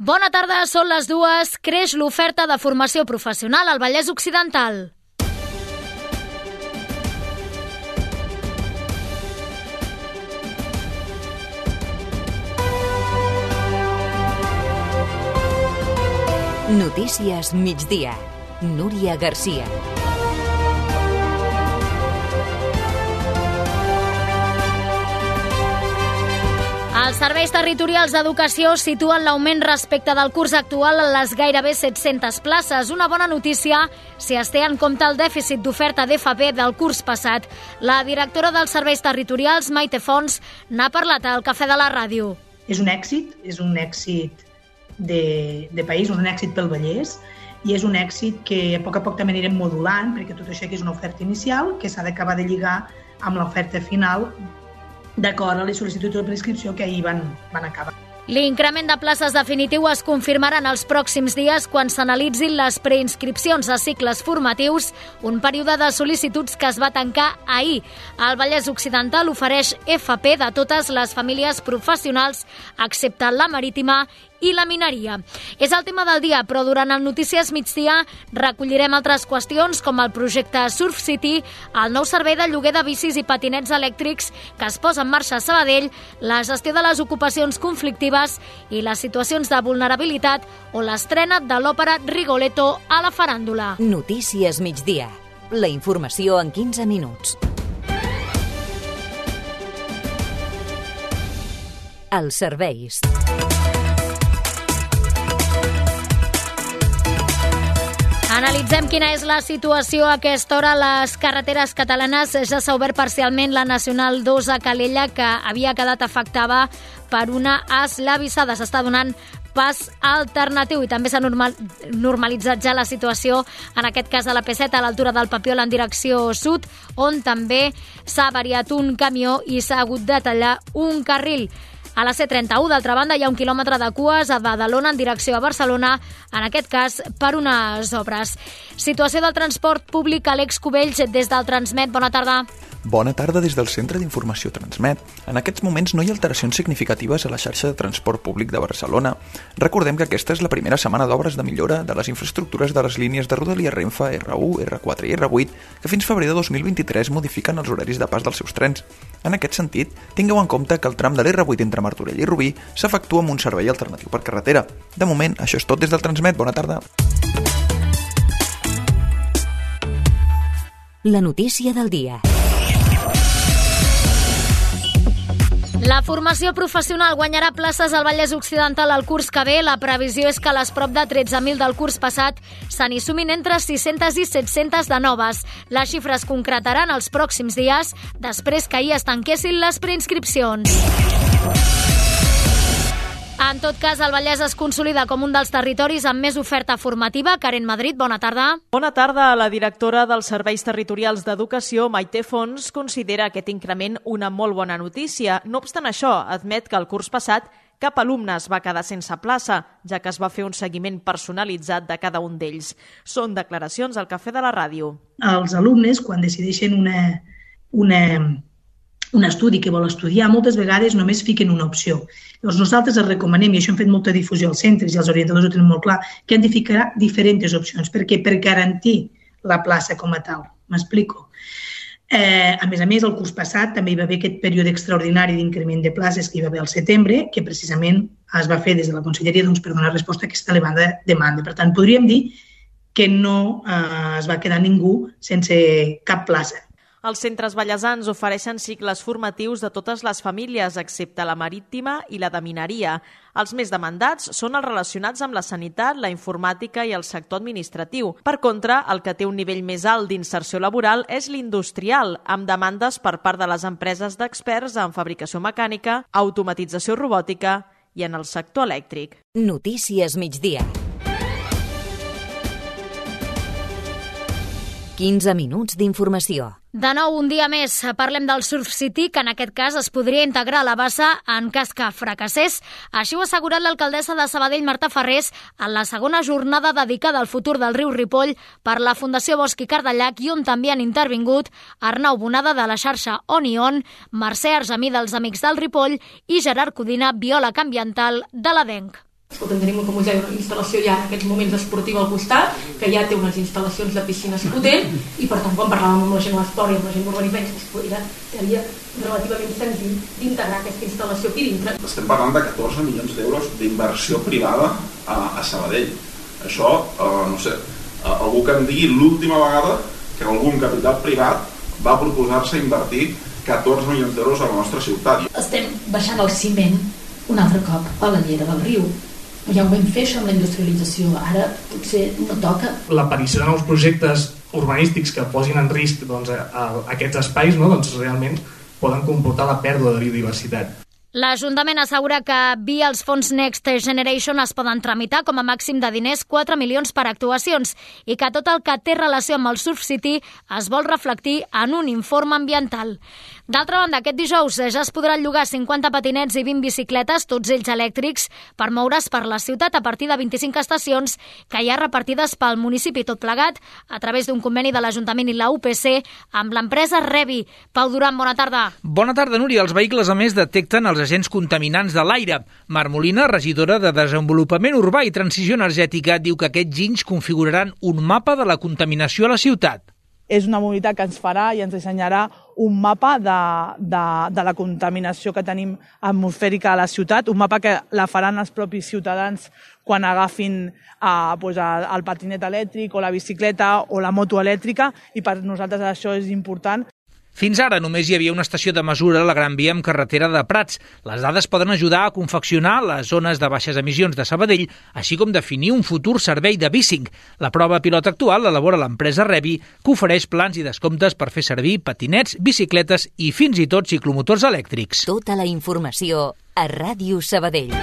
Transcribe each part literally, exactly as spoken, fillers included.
Bona tarda, són les dues. Creix l'oferta de formació professional al Vallès Occidental. Notícies migdia. Núria Garcia. Els serveis territorials d'educació situen l'augment respecte del curs actual a les gairebé set-centes places. Una bona notícia si es té en compte el dèficit d'oferta d'F P del curs passat. La directora dels serveis territorials, Maite Fons, n'ha parlat al Cafè de la Ràdio. És un èxit, és un èxit de, de país, un èxit pel Vallès, i és un èxit que a poc a poc també anirem modulant, perquè tot això que és una oferta inicial que s'ha d'acabar de lligar amb l'oferta final d'acord a les sol·licituds de preinscripció que ahir van, van acabar. L'increment de places definitiu es confirmarà en els pròxims dies quan s'analitzin les preinscripcions a cicles formatius, un període de sol·licituds que es va tancar ahir. El Vallès Occidental ofereix F P de totes les famílies professionals, excepte la marítima i la mineria. És el tema del dia, però durant el Notícies Migdia recollirem altres qüestions com el projecte Surf City, el nou servei de lloguer de bicis i patinets elèctrics que es posa en marxa a Sabadell, la gestió de les ocupacions conflictives i les situacions de vulnerabilitat o l'estrena de l'òpera Rigoletto a la faràndula. Notícies Migdia. La informació en quinze minuts. Els serveis. Analitzem quina és la situació a aquesta hora a les carreteres catalanes. Ja s'ha obert parcialment la Nacional dos a Calella, que havia quedat afectada per una esllavissada. S'està donant pas alternatiu i també s'ha normal, normalitzat ja la situació, en aquest cas a la P set a l'altura del Papiol en direcció sud, on també s'ha variat un camió i s'ha hagut de tallar un carril. A la C trenta-u, d'altra banda, hi ha un quilòmetre de cues a Badalona en direcció a Barcelona, en aquest cas per unes obres. Situació del transport públic, Àlex Cubells, des del Transmet. Bona tarda. Bona tarda des del Centre d'Informació Transmet. En aquests moments no hi ha alteracions significatives a la xarxa de transport públic de Barcelona. Recordem que aquesta és la primera setmana d'obres de millora de les infraestructures de les línies de Rodalia Renfe R u, R quatre i R vuit, que fins febrer de dos mil vint-i-tres modifiquen els horaris de pas dels seus trens. En aquest sentit, tingueu en compte que el tram de l'R vuit entre Martorell i Rubí s'efectua amb un servei alternatiu per carretera. De moment, això és tot des del Transmet. Bona tarda. La notícia del dia. La formació professional guanyarà places al Vallès Occidental al curs que ve. La previsió és que a les prop de tretze mil del curs passat se n'hi sumin entre sis-centes i set-centes de noves. Les xifres es concretaran els pròxims dies, després que ahir es tanquessin les preinscripcions. En tot cas, el Vallès es consolida com un dels territoris amb més oferta formativa. Karen Madrid, bona tarda. Bona tarda. La directora dels Serveis Territorials d'Educació, Maite Fons, considera aquest increment una molt bona notícia. No obstant això, admet que el curs passat cap alumne es va quedar sense plaça, ja que es va fer un seguiment personalitzat de cada un d'ells. Són declaracions al Cafè de la Ràdio. Els alumnes, quan decideixen una, una, un estudi que vol estudiar, moltes vegades només fiquen una opció. Llavors nosaltres els recomanem, i això hem fet molta difusió als centres i els orientadors ho tenen molt clar, que han de ficar diferents opcions. Per què? Per garantir la plaça com a tal. M'explico. Eh, a més a més, el curs passat també hi va haver aquest període extraordinari d'increment de places que hi va haver al setembre, que precisament es va fer des de la Conselleria doncs, per donar resposta a aquesta elevada demanda. Per tant, podríem dir que no eh, es va quedar ningú sense cap plaça. Els centres vallesans ofereixen cicles formatius de totes les famílies, excepte la marítima i la de mineria. Els més demandats són els relacionats amb la sanitat, la informàtica i el sector administratiu. Per contra, el que té un nivell més alt d'inserció laboral és l'industrial, amb demandes per part de les empreses d'experts en fabricació mecànica, automatització robòtica i en el sector elèctric. Notícies migdia. quinze minuts d'informació. De nou, un dia més, parlem del Surf City, que en aquest cas es podria integrar a la bassa en cas que fracassés. Així ho ha assegurat l'alcaldessa de Sabadell, Marta Ferrés, en la segona jornada dedicada al futur del riu Ripoll per la Fundació Bosch i Cardellac, i on també han intervingut Arnau Bonada de la xarxa On i On, Mercè Argemí dels Amics del Ripoll i Gerard Codina, biòleg ambiental de l'A D E N C. Escolta, tenim, com us deia, una instal·lació ja en aquests moments esportiva al costat, que ja té unes instal·lacions de piscines potent, i per tant, quan parlàvem amb la gent de l'Esport i amb la gent d'Urban i Penses, era, seria relativament senzill d'integrar aquesta instal·lació aquí dintre. Estem parlant de catorze milions d'euros d'inversió privada a, a Sabadell. Això, eh, no sé, eh, algú que em digui l'última vegada que algun capital privat va proposar-se invertir catorze milions d'euros a la nostra ciutat. Estem baixant el ciment un altre cop a la llera del riu. Ja ho vam fer això amb la industrialització, ara potser no toca. L'aparició de nous projectes urbanístics que posin en risc doncs, a, a aquests espais, no, doncs, realment poden comportar la pèrdua de biodiversitat. L'Ajuntament assegura que via els fons Next Generation es poden tramitar com a màxim de diners quatre milions per actuacions i que tot el que té relació amb el Surf City es vol reflectir en un informe ambiental. D'altra banda, aquest dijous ja es podran llogar cinquanta patinets i vint bicicletes, tots ells elèctrics, per moure's per la ciutat a partir de vint-i-cinc estacions que hi ha repartides pel municipi, tot plegat a través d'un conveni de l'Ajuntament i la U P C amb l'empresa Revi. Pau Duran, bona tarda. Bona tarda, Núria. Els vehicles, a més, detecten els agents contaminants de l'aire. Mar Molina, regidora de Desenvolupament Urbà i Transició Energètica, diu que aquests ginys configuraran un mapa de la contaminació a la ciutat. És una mobilitat que ens farà i ens dissenyarà un mapa de, de, de la contaminació que tenim atmosfèrica a la ciutat, un mapa que la faran els propis ciutadans quan agafin eh, doncs el, el patinet elèctric o la bicicleta o la moto elèctrica, i per nosaltres això és important. Fins ara només hi havia una estació de mesura a la Gran Via amb carretera de Prats. Les dades poden ajudar a confeccionar les zones de baixes emissions de Sabadell, així com definir un futur servei de bicing. La prova pilot actual l'elabora l'empresa Revi, que ofereix plans i descomptes per fer servir patinets, bicicletes i fins i tot ciclomotors elèctrics. Tota la informació a Ràdio Sabadell.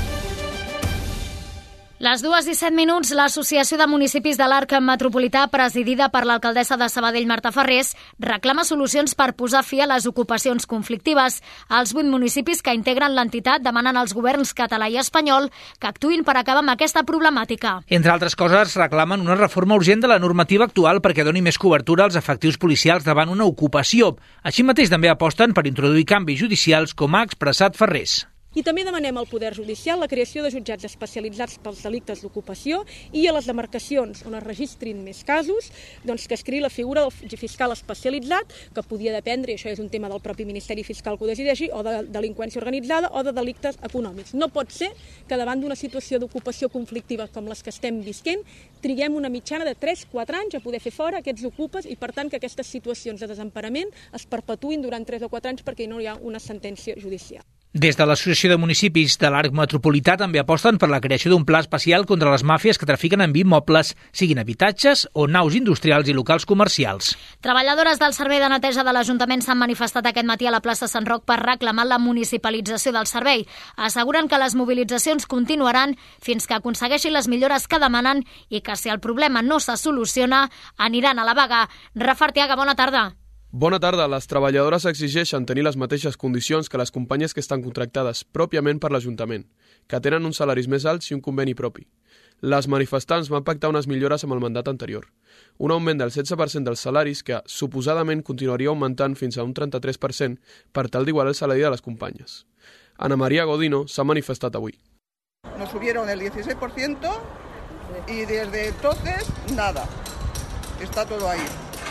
Les dues i set minuts, l'Associació de Municipis de l'Arc Metropolità, presidida per l'alcaldessa de Sabadell, Marta Ferrés, reclama solucions per posar fi a les ocupacions conflictives. Els vuit municipis que integren l'entitat demanen als governs català i espanyol que actuïn per acabar amb aquesta problemàtica. Entre altres coses, reclamen una reforma urgent de la normativa actual perquè doni més cobertura als efectius policials davant una ocupació. Així mateix també aposten per introduir canvis judicials, com ha expressat Ferrés. I també demanem al Poder Judicial la creació de jutjats especialitzats pels delictes d'ocupació i a les demarcacions on es registrin més casos, doncs que es creï la figura del fiscal especialitzat, que podia dependre, i això és un tema del propi Ministeri Fiscal que ho decideixi, o de delinqüència organitzada o de delictes econòmics. No pot ser que davant d'una situació d'ocupació conflictiva com les que estem visquent triguem una mitjana de tres a quatre anys a poder fer fora aquests ocupes i, per tant, que aquestes situacions de desemparament es perpetuïn durant tres o quatre anys perquè no hi ha una sentència judicial. Des de l'Associació de Municipis de l'Arc Metropolità també aposten per la creació d'un pla especial contra les màfies que trafiquen amb immobles, siguin habitatges o naus industrials i locals comercials. Treballadores del Servei de Neteja de l'Ajuntament s'han manifestat aquest matí a la plaça Sant Roc per reclamar la municipalització del servei. Asseguren que les mobilitzacions continuaran fins que aconsegueixin les millores que demanen i que si el problema no se soluciona aniran a la vaga. Rafa Arteaga, bona tarda. Bona tarda. Les treballadores exigeixen tenir les mateixes condicions que les companyies que estan contractades pròpiament per l'Ajuntament, que tenen uns salaris més alts i un conveni propi. Les manifestants van pactar unes millores amb el mandat anterior. Un augment del setze per cent dels salaris que, suposadament, continuaria augmentant fins a un trenta-tres per cent per tal d'igualar el salari de les companyes. Ana María Godino s'ha manifestat avui. Nos subieron el dieciséis por ciento y desde entonces nada. Está todo ahí.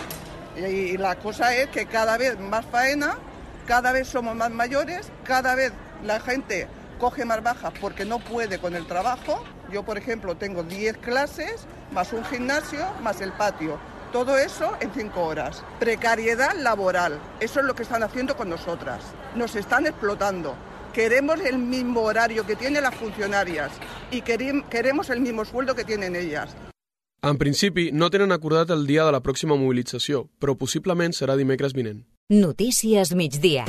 Y la cosa es que cada vez más faena, cada vez somos más mayores, cada vez la gente coge más bajas porque no puede con el trabajo. Yo, por ejemplo, tengo diez clases, más un gimnasio, más el patio. Todo eso en cinco horas. Precariedad laboral. Eso es lo que están haciendo con nosotras. Nos están explotando. Queremos el mismo horario que tienen las funcionarias y queremos el mismo sueldo que tienen ellas. En principi, no tenen acordat el dia de la pròxima mobilització, però possiblement serà dimecres vinent. Notícies migdia.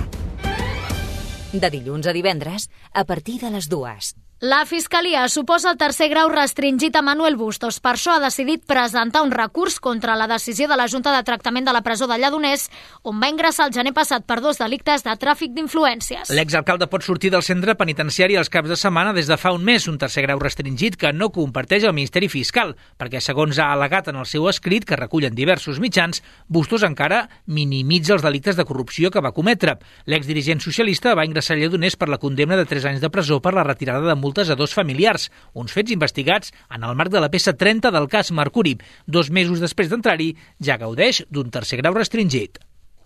De dilluns a divendres, a partir de les dues. La Fiscalia suposa el tercer grau restringit a Manuel Bustos. Per això ha decidit presentar un recurs contra la decisió de la Junta de Tractament de la presó de Lledoners, on va ingressar el gener passat per dos delictes de tràfic d'influències. L'exalcalde pot sortir del centre penitenciari els caps de setmana des de fa un mes, un tercer grau restringit que no comparteix el Ministeri Fiscal, perquè, segons ha al·legat en el seu escrit, que recullen diversos mitjans, Bustos encara minimitza els delictes de corrupció que va cometre. L'exdirigent socialista va ingressar a Lledoners per la condemna de tres anys de presó per la retirada de multes multes a dos familiars, uns fets investigats en el marc de la peça trenta del cas Mercuri. Dos mesos després d'entrar-hi, ja gaudeix d'un tercer grau restringit.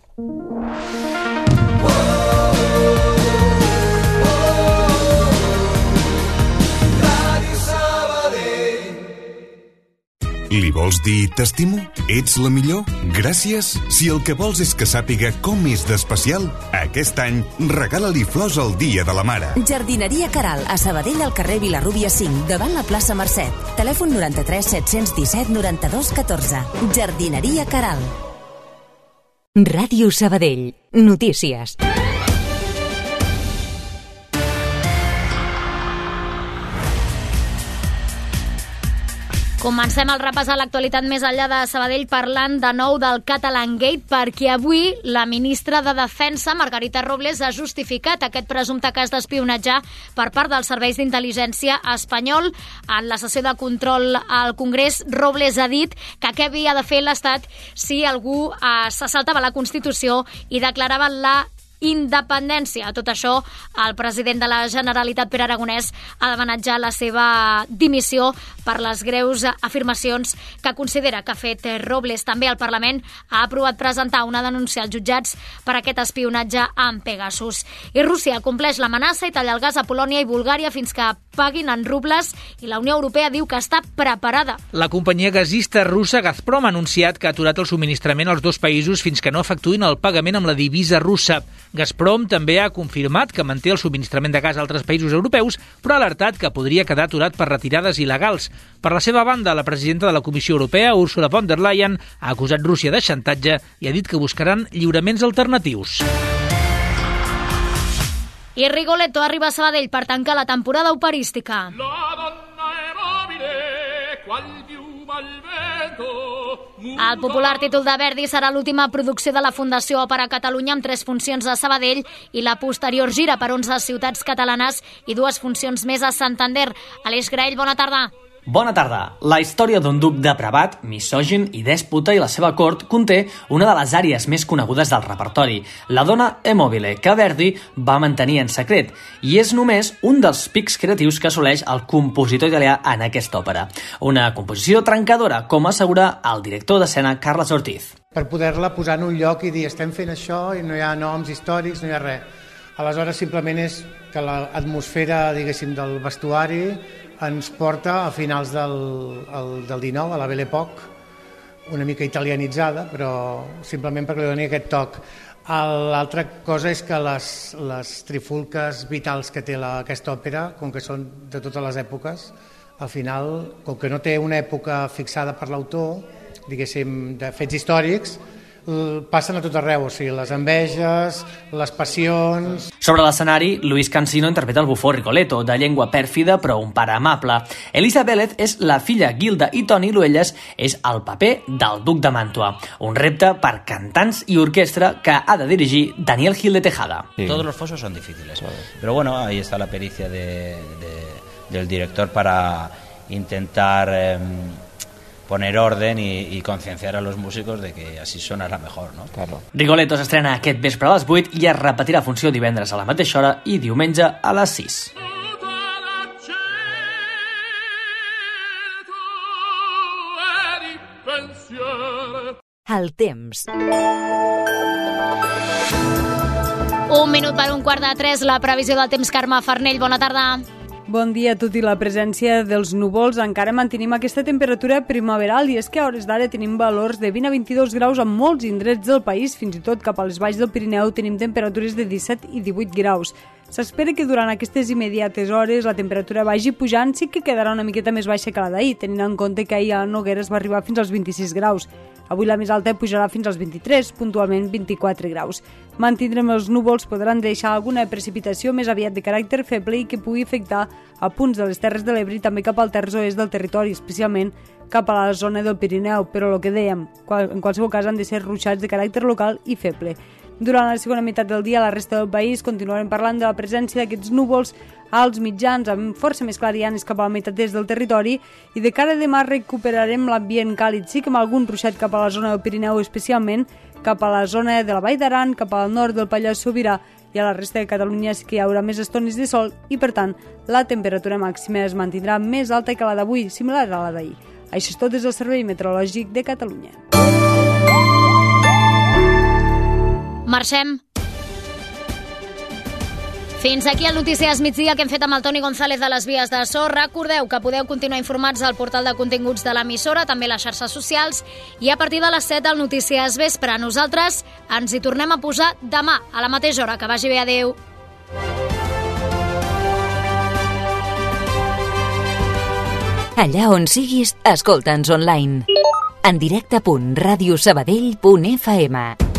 Li vols dir t'estimo? Ets la millor? Gràcies? Si el que vols és que sàpiga com és d'especial, aquest any regala-li flors el dia de la mare. Jardineria Caral, a Sabadell, al carrer Vilarrúbia cinc, davant la plaça Mercè. Telèfon noranta-tres set-cents disset noranta-dos catorze. Jardineria Caral. Ràdio Sabadell. Notícies. Comencem el repàs a l'actualitat més enllà de Sabadell parlant de nou del Catalan Gate, perquè avui la ministra de Defensa, Margarita Robles, ha justificat aquest presumpte cas d'espionatge per part dels serveis d'intel·ligència espanyol. En la sessió de control al Congrés, Robles ha dit que què havia de fer l'Estat si algú eh, se saltava la Constitució i declarava la independència. A tot això, el president de la Generalitat, Pere Aragonès, ha demanat ja la seva dimissió per les greus afirmacions que considera que ha fet Robles. També el Parlament ha aprovat presentar una denúncia als jutjats per aquest espionatge amb Pegasus. I Rússia compleix l'amenaça i talla el gas a Polònia i Bulgària fins que paguin en rubles, i la Unió Europea diu que està preparada. La companyia gasista russa Gazprom ha anunciat que ha aturat el subministrament als dos països fins que no efectuïn el pagament amb la divisa russa. Gazprom també ha confirmat que manté el subministrament de gas a altres països europeus, però ha alertat que podria quedar aturat per retirades il·legals. Per la seva banda, la presidenta de la Comissió Europea, Ursula von der Leyen, ha acusat Rússia de xantatge i ha dit que buscaran lliuraments alternatius. I Rigoletto arriba a Sabadell per tancar la temporada operística. El popular títol de Verdi serà l'última producció de la Fundació Òpera Catalunya, amb tres funcions a Sabadell i la posterior gira per onze ciutats catalanes i dues funcions més a Santander. Aleix Graell, bona tarda. Bona tarda. La història d'un duc depravat, misògin i dèspota i la seva cort conté una de les àries més conegudes del repertori, la Donna e Mobile, que Verdi va mantenir en secret, i és només un dels pics creatius que assoleix el compositor italià en aquesta òpera. Una composició trencadora, com assegura el director d'escena Carles Ortiz. Per poder-la posar en un lloc i dir estem fent això i no hi ha noms històrics, no hi ha res. Aleshores simplement és que l'atmosfera, diguéssim, del vestuari ens porta a finals del, el, del dinou, a la Belle Époque, una mica italianitzada, però simplement perquè li doni aquest toc. L'altra cosa és que les, les trifulques vitals que té la, aquesta òpera, com que són de totes les èpoques, al final, com que no té una època fixada per l'autor, diguéssim, de fets històrics, passen a tot arreu, o sigui, les enveges, les passions... Sobre l'escenari, Luis Cansino interpreta el bufó Rigoletto, de llengua pèrfida però un pare amable. Elisa Vélez és la filla Gilda i Toni Luelles és el paper del duc de Màntua. Un repte per cantants i orquestra que ha de dirigir Daniel Gil de Tejada. Sí. Todos los fosos son difíciles, pero bueno, ahí está la pericia de, de, del director para intentar... Eh, poner orden i, i concienciar a los músicos de que así sonarà mejor, no? Claro. Rigoletto s'estrena aquest vespre a les vuit i es repetirà funció divendres a la mateixa hora i diumenge a les sis. El temps. Un minut per un quart de tres, la previsió del temps. Carme Farnell, bona tarda. Bon dia, tot i la presència dels núvols encara mantenim aquesta temperatura primaveral, i és que a hores d'ara tenim valors de vint a vint-i-dos graus en molts indrets del país, fins i tot cap a les valls del Pirineu tenim temperatures de disset i divuit graus. S'espera que durant aquestes immediates hores la temperatura vagi pujant, sí que quedarà una miqueta més baixa que la d'ahir, tenint en compte que ahir a Nogueres va arribar fins als vint-i-sis graus. Avui la més alta pujarà fins als vint-i-tres, puntualment vint-i-quatre graus. Mantindrem els núvols, podran deixar alguna precipitació més aviat de caràcter feble i que pugui afectar a punts de les Terres de l'Ebre i també cap al terç oest del territori, especialment cap a la zona del Pirineu, però el que dèiem, en qualsevol cas han de ser ruixats de caràcter local i feble. Durant la segona meitat del dia, a la resta del país continuarem parlant de la presència d'aquests núvols alts mitjans amb força més clarianes cap a la meitat est del territori, i de cara a demà recuperarem l'ambient càlid, sí que amb algun ruixat cap a la zona del Pirineu, especialment cap a la zona de la Vall d'Aran, cap al nord del Pallars Sobirà i a la resta de Catalunya sí que hi haurà més estones de sol i, per tant, la temperatura màxima es mantindrà més alta que la d'avui, similar a la d'ahir. Això és tot des del Servei Meteorològic de Catalunya. Marxem. Fins aquí el Notícies Migdia que hem fet amb el Toni González de les Vies de So. Recordeu que podeu continuar informats al portal de continguts de l'emissora, també a les xarxes socials, i a partir de les set al Notícies Vespre. Nosaltres ens hi tornem a posar demà, a la mateixa hora. Que vagi bé, adeu. Allà on siguis, escolta'ns online. En directe punt radiosabadell punt f m.